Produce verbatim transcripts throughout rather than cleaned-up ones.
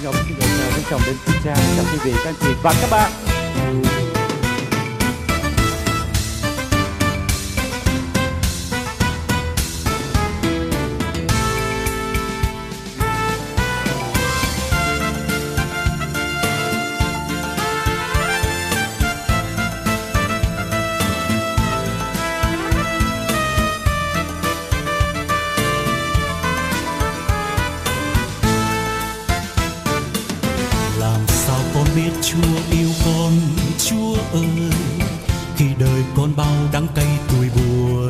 Nhóm xin được trân trọng đến quý cha, chào quý vị, các anh chị và các bạn. Biết Chúa yêu con, Chúa ơi, khi đời con bao đắng cay tuổi buồn.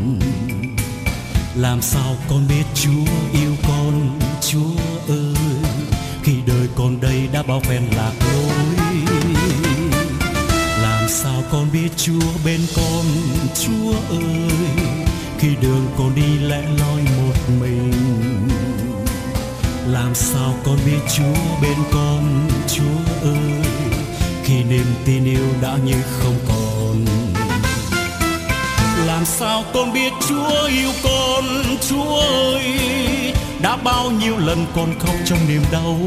Làm sao con biết Chúa yêu con, Chúa ơi, khi đời con đây đã bao phen lạc lối. Làm sao con biết Chúa bên con, Chúa ơi, khi đường con đi lẻ loi một mình. Làm sao con biết Chúa bên con, Chúa ơi, khi niềm tin yêu đã như không còn. Làm sao con biết Chúa yêu con, Chúa ơi, đã bao nhiêu lần con khóc trong niềm đau.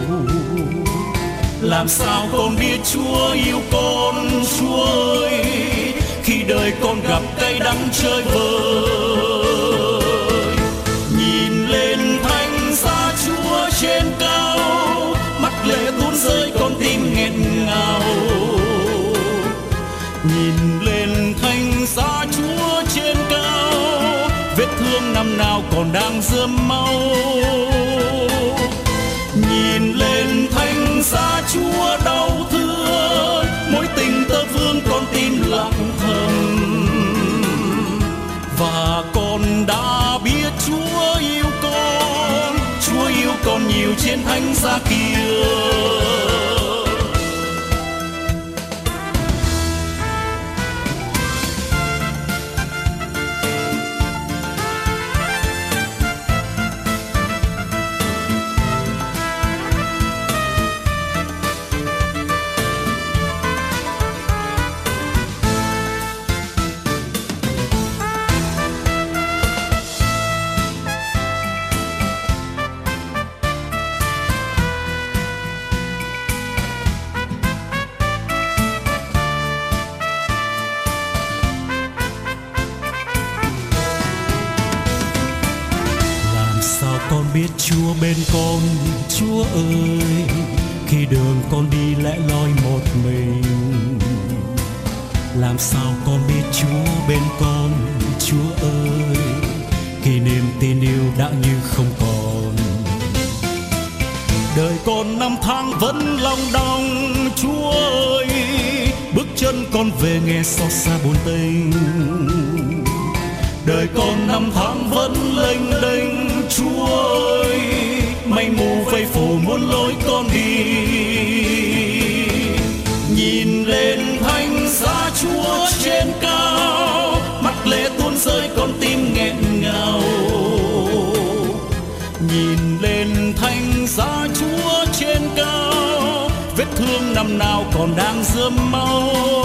Làm sao con biết Chúa yêu con, Chúa ơi, khi đời con gặp cay đắng chơi vơi. Nhìn lên thánh giá Chúa trên cao, mắt lệ tuôn rơi con tim nghẹn ngào. Nhìn lên thánh giá Chúa trên cao, vết thương năm nào còn đang rơm máu. Nhìn lên thánh giá Chúa đau thương, mối tình tơ vương con tim lặng thầm. Và con đã biết Chúa yêu con, Chúa yêu con nhiều trên thánh giá kia. Con biết Chúa bên con, Chúa ơi, khi đường con đi lẻ loi một mình. Làm sao con biết Chúa bên con, Chúa ơi, khi niềm tin yêu đã như không còn. Đời con năm tháng vẫn long đong, Chúa ơi, bước chân con về nghe xót xa buồn tênh. Đời con năm tháng vẫn lênh đênh, Chúa ơi, mây mù vây phủ muôn lối con đi. Nhìn lên thánh giá Chúa trên cao, mắt lệ tuôn rơi con tim nghẹn ngào. Nhìn lên thánh giá Chúa trên cao, vết thương năm nào còn đang rơm máu.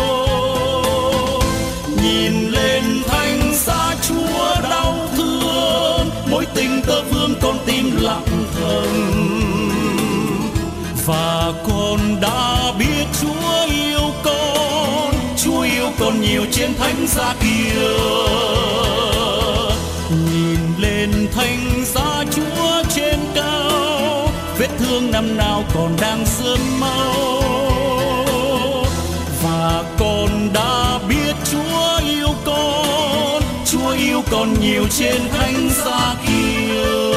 Nhìn lên thánh giá Chúa đau thương, mối tình tơ vương con tim lặng thầm. Và con đã biết Chúa yêu con, Chúa yêu con nhiều trên thánh giá kia. Nhìn lên thánh giá Chúa trên cao, vết thương năm nào còn đang rơm máu. Và con đã biết Chúa yêu con, Chúa yêu con nhiều trên thánh giá kia.